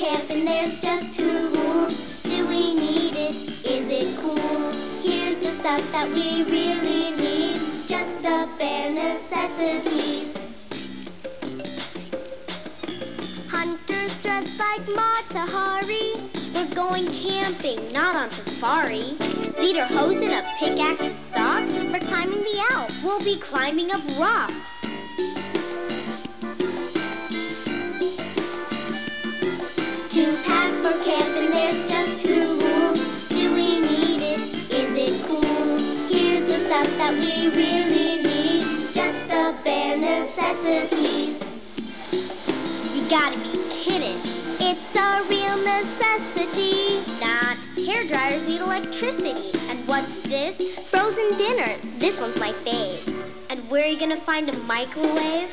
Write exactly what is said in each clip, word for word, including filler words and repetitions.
camp and there's just two rules. Do we need it? Is it cool? Here's the stuff that we really need. Just the bare necessities. Hunters dressed like Mata Hari. We're going camping, not on safari. Cedar hose and a pickaxe and socks. For climbing the Alps, we'll be climbing up rocks. To pack for camp and there's just two rules. Do we need it? Is it cool? Here's the stuff that we really need. Just the bare necessities. You gotta be kidding. It's a real necessity. Not. Hair dryers need electricity. And what's this? Frozen dinners. This one's my fave. And where are you gonna find a microwave?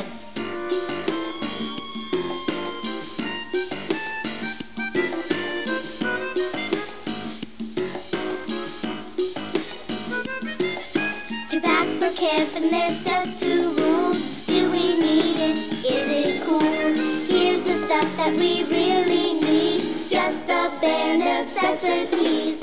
To pack for camp and there's just two rules. Do we need it? Is it cool? Here's the stuff that we really need. Just the bare necessities.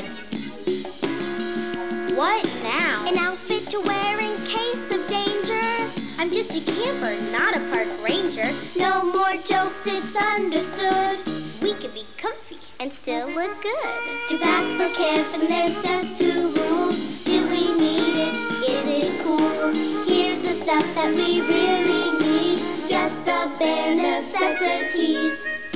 What now? An outfit to wear in case of danger. I'm just a camper, not a park ranger. No more jokes, it's understood. We can be comfy and still look good. To pack for camp and there's just two rules. Do we need it? Is it cool? Here's the stuff that we really need. Just the bare necessities.